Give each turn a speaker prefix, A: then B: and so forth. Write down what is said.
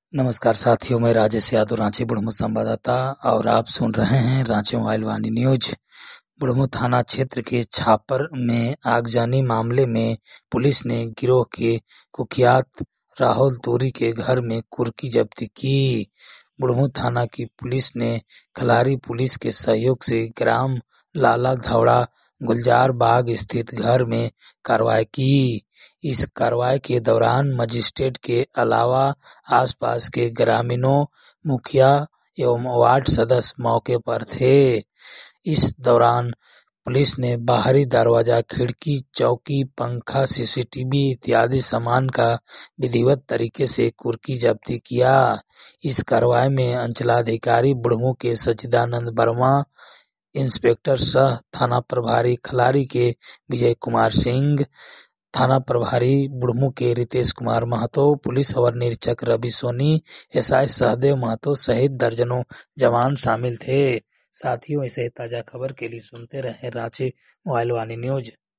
A: नमस्कार साथियों, मैं राजेश यादव, रांची बुढ़मू संवाददाता और आप सुन रहे हैं रांची मोबाइल वाणी न्यूज। बुढ़मू थाना क्षेत्र के छापर में आगजनी मामले में पुलिस ने गिरोह के कुख्यात राहुल तूरी के घर में कुर्की जब्ती की। बुढ़मू थाना की पुलिस ने खलारी पुलिस के सहयोग से ग्राम लाला धौड़ा गुलजार बाग स्थित घर में कार्रवाई की। इस कार्रवाई के दौरान मजिस्ट्रेट के अलावा आसपास के ग्रामीणों, मुखिया एवं वार्ड सदस्य मौके पर थे। इस दौरान पुलिस ने बाहरी दरवाजा, खिड़की, चौकी, पंखा, सीसीटीवी इत्यादि सामान का विधिवत तरीके से कुर्की जब्ती किया। इस कार्रवाई में अंचलाधिकारी बुढ़मू के सच्चिदानंद वर्मा, इंस्पेक्टर सह थाना प्रभारी खलारी के विजय कुमार सिंह, थाना प्रभारी बुढ़मू के रितेश कुमार महतो, पुलिस अवर निरीक्षक रवि सोनी, एसआई सहदेव महतो सहित दर्जनों जवान शामिल थे। साथियों, ऐसे ताजा खबर के लिए सुनते रहें रांची मोबाइल वाणी न्यूज।